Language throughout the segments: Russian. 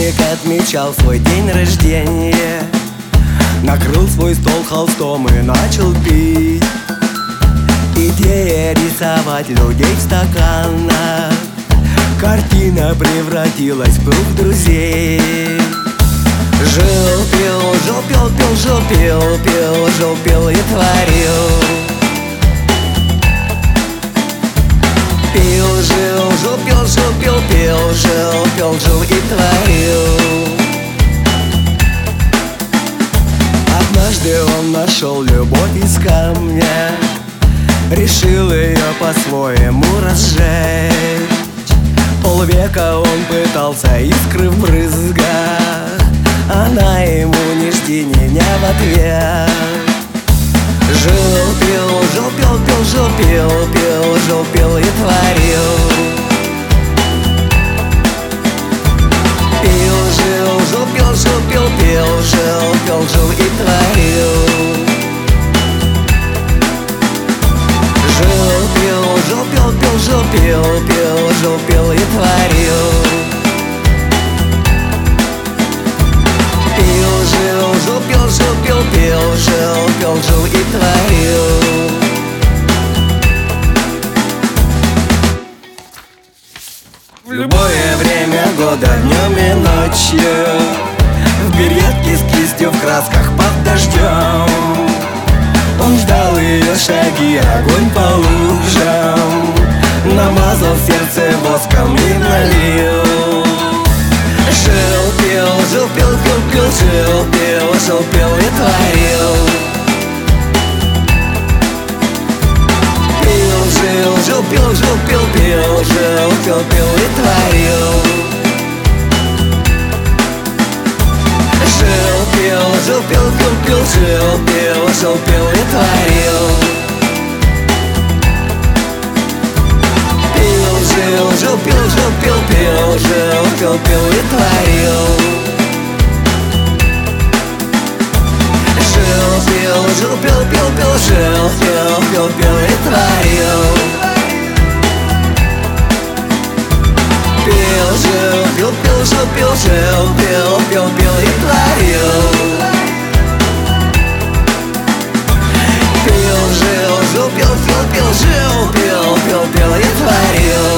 Художник отмечал свой день рождения, накрыл свой стол холстом и начал пить. Идея рисовать людей в стаканах, картина превратилась в круг друзей. Жил-пил, жил-пил, пил, жил-пил, пил, жил-пил и творил. Пил, жил, жил-пил, жил-пил, пил, жил-пил, жил и творил. Однажды он нашел любовь из камня, решил ее по-своему разжечь. Полвека он пытался искры в брызгах, она ему ни жди, ни не в ответ. Жил-пил, жил-пил, пил, жил-пил, пил, жил-пил и творил. Пил, жил, жил-пил, жил-пил, пил, жил-пил, жил и творил. Жил-пил, жил-пил, пил, жил-пил, пил, жил-пил и творил. Пил, жил, жил-пил, жил-пил, пил, жил-пил, жил и творил. В любое время года, днем и ночью, в беретке с кистью в красках под дождем, он ждал ее шаги, огонь по лужам, намазал сердце воском и налил. Жил-пил, жил-пил, пил-пил, жил-пил, жил-пил и творил. Пил, жил, жил-пил, жил-пил, пил, жил-пил, пил и творил. Жил-пил, жил-пил, пил-пил, жил-пил, жил-пил и творил. Пил, жил, жил-пил, жил-пил, пил, жил-пил, пил и творил. Жил-пил, жил-пил, пил-пил, жил-пил, пил-пил и творил. Пил, жил, пил-пил, жил-пил, жил-пил, пил-пил и творил. Пил, жил, жил-пил, пил-пил, жил-пил, пил-пил и творил.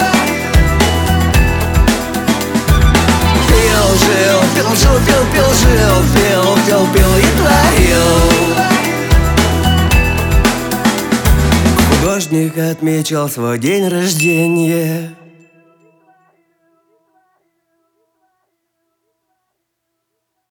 Пил, жил, пил, жил, пил-пил, жил-пил, пил-пил и творил. Художник отмечал свой день рождения,